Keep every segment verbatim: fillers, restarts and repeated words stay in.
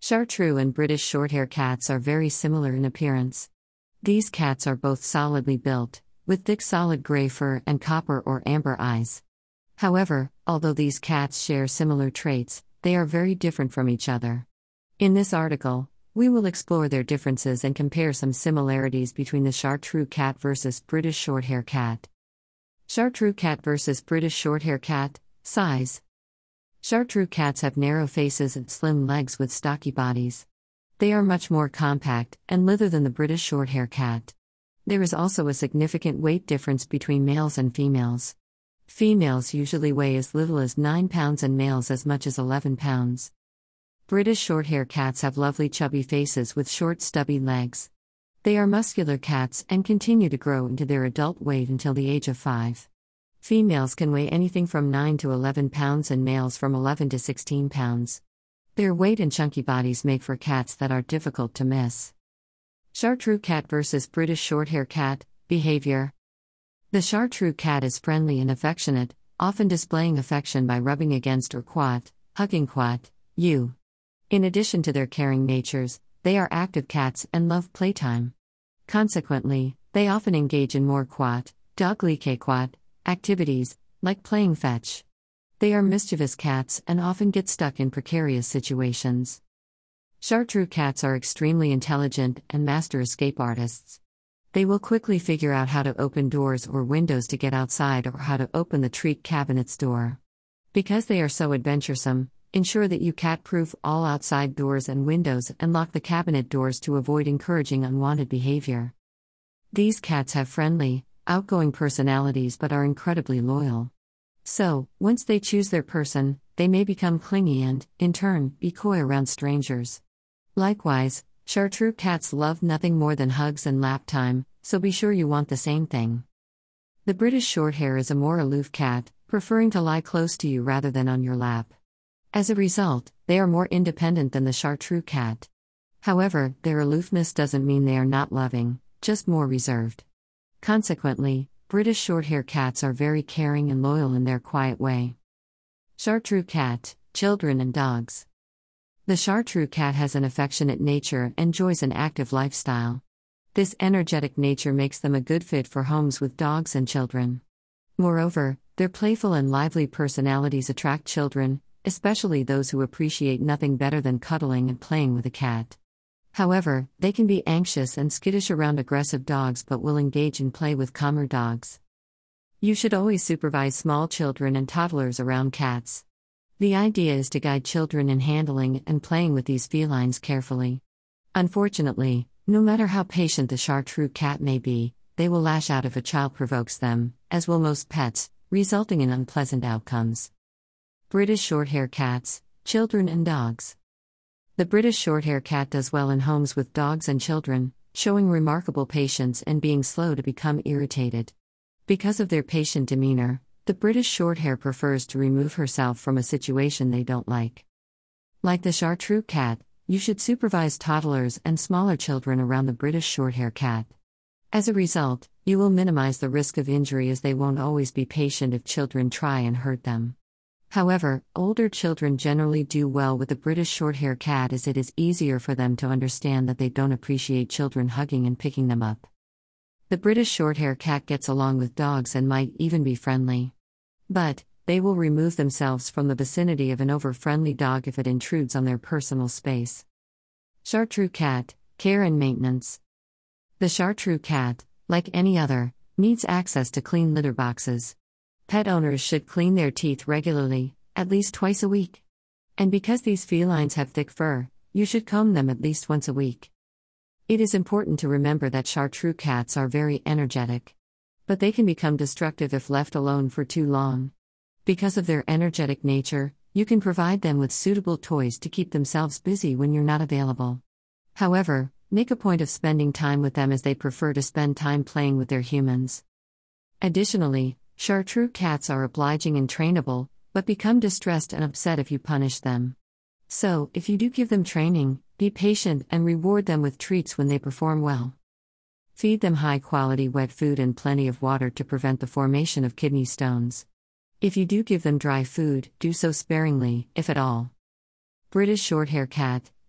Chartreux and British Shorthair cats are very similar in appearance. These cats are both solidly built, with thick solid gray fur and copper or amber eyes. However, although these cats share similar traits, they are very different from each other. In this article, we will explore their differences and compare some similarities between the Chartreux cat versus British Shorthair cat. Chartreux cat versus British Shorthair cat. Size. Chartreux cats have narrow faces and slim legs with stocky bodies. They are much more compact and lither than the British Shorthair cat. There is also a significant weight difference between males and females. Females usually weigh as little as nine pounds and males as much as eleven pounds. British Shorthair cats have lovely chubby faces with short stubby legs. They are muscular cats and continue to grow into their adult weight until the age of five. Females can weigh anything from nine to eleven pounds and males from eleven to sixteen pounds. Their weight and chunky bodies make for cats that are difficult to miss. Chartreux cat versus British Shorthair cat. Behavior. The Chartreux cat is friendly and affectionate, often displaying affection by rubbing against or quat, hugging quat, you. In addition to their caring natures, they are active cats and love playtime. Consequently, they often engage in more quat, dog-like quat, activities, like playing fetch. They are mischievous cats and often get stuck in precarious situations. Chartreux cats are extremely intelligent and master escape artists. They will quickly figure out how to open doors or windows to get outside or how to open the treat cabinet's door. Because they are so adventuresome, ensure that you cat-proof all outside doors and windows and lock the cabinet doors to avoid encouraging unwanted behavior. These cats have friendly, outgoing personalities but are incredibly loyal. So, once they choose their person, they may become clingy and, in turn, be coy around strangers. Likewise, Chartreux cats love nothing more than hugs and lap time, so be sure you want the same thing. The British Shorthair is a more aloof cat, preferring to lie close to you rather than on your lap. As a result, they are more independent than the Chartreux cat. However, their aloofness doesn't mean they are not loving, just more reserved. Consequently, British Shorthair cats are very caring and loyal in their quiet way. Chartreux cat, children and dogs. The Chartreux cat has an affectionate nature and enjoys an active lifestyle. This energetic nature makes them a good fit for homes with dogs and children. Moreover, their playful and lively personalities attract children, especially those who appreciate nothing better than cuddling and playing with a cat. However, they can be anxious and skittish around aggressive dogs but will engage in play with calmer dogs. You should always supervise small children and toddlers around cats. The idea is to guide children in handling and playing with these felines carefully. Unfortunately, no matter how patient the Chartreux cat may be, they will lash out if a child provokes them, as will most pets, resulting in unpleasant outcomes. British Shorthair cats, children and dogs. The British Shorthair cat does well in homes with dogs and children, showing remarkable patience and being slow to become irritated. Because of their patient demeanor, the British Shorthair prefers to remove herself from a situation they don't like. Like the Chartreux cat, you should supervise toddlers and smaller children around the British Shorthair cat. As a result, you will minimize the risk of injury as they won't always be patient if children try and hurt them. However, older children generally do well with the British Shorthair cat as it is easier for them to understand that they don't appreciate children hugging and picking them up. The British Shorthair cat gets along with dogs and might even be friendly. But, they will remove themselves from the vicinity of an over-friendly dog if it intrudes on their personal space. Chartreux cat, care and maintenance. The Chartreux cat, like any other, needs access to clean litter boxes. Pet owners should clean their teeth regularly, at least twice a week. And because these felines have thick fur, you should comb them at least once a week. It is important to remember that Chartreux cats are very energetic. But they can become destructive if left alone for too long. Because of their energetic nature, you can provide them with suitable toys to keep themselves busy when you're not available. However, make a point of spending time with them as they prefer to spend time playing with their humans. Additionally, Chartreux cats are obliging and trainable, but become distressed and upset if you punish them. So, if you do give them training, be patient and reward them with treats when they perform well. Feed them high-quality wet food and plenty of water to prevent the formation of kidney stones. If you do give them dry food, do so sparingly, if at all. British Shorthair cat,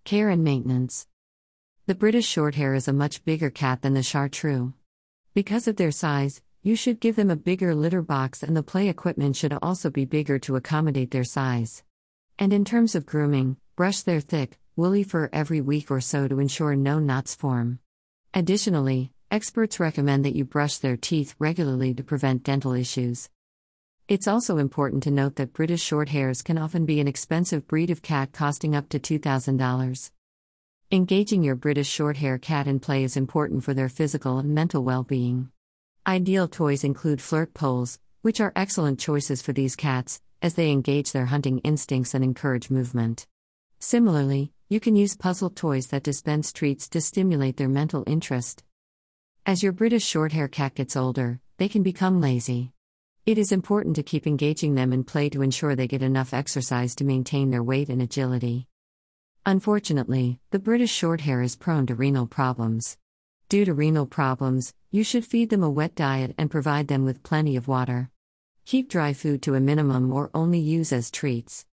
Care and maintenance. The British Shorthair is a much bigger cat than the Chartreux. Because of their size, you should give them a bigger litter box, and the play equipment should also be bigger to accommodate their size. And in terms of grooming, brush their thick, woolly fur every week or so to ensure no knots form. Additionally, experts recommend that you brush their teeth regularly to prevent dental issues. It's also important to note that British Shorthairs can often be an expensive breed of cat, costing up to two thousand dollars. Engaging your British Shorthair cat in play is important for their physical and mental well-being. Ideal toys include flirt poles, which are excellent choices for these cats, as they engage their hunting instincts and encourage movement. Similarly, you can use puzzle toys that dispense treats to stimulate their mental interest. As your British Shorthair cat gets older, they can become lazy. It is important to keep engaging them in play to ensure they get enough exercise to maintain their weight and agility. Unfortunately, the British Shorthair is prone to renal problems. Due to renal problems, you should feed them a wet diet and provide them with plenty of water. Keep dry food to a minimum or only use as treats.